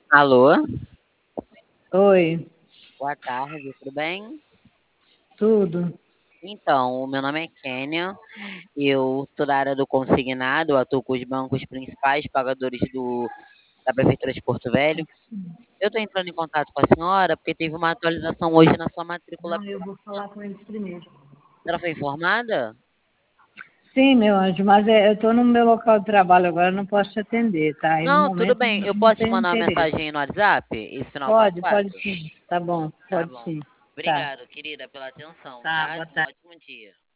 Alô, Oi, boa tarde, tudo bem? tudo? Então, o meu nome é Kênia, eu sou da área do consignado, atuo com os bancos principais pagadores da Prefeitura de Porto Velho. Eu estou entrando em contato com a senhora porque teve uma atualização hoje na sua matrícula. Não, eu vou falar com eles primeiro. Ela foi informada? Sim, meu anjo, mas eu estou no meu local de trabalho agora, eu não posso te atender, tá? E no Não, tudo momento bem. Eu não posso te tenho mandar uma interesse. mensagem aí no WhatsApp? Esse final Pode 44? sim. Tá bom, Tá pode bom. sim. Tá, Obrigado, querida, pela atenção, tá, tá? boa Um tarde. ótimo dia.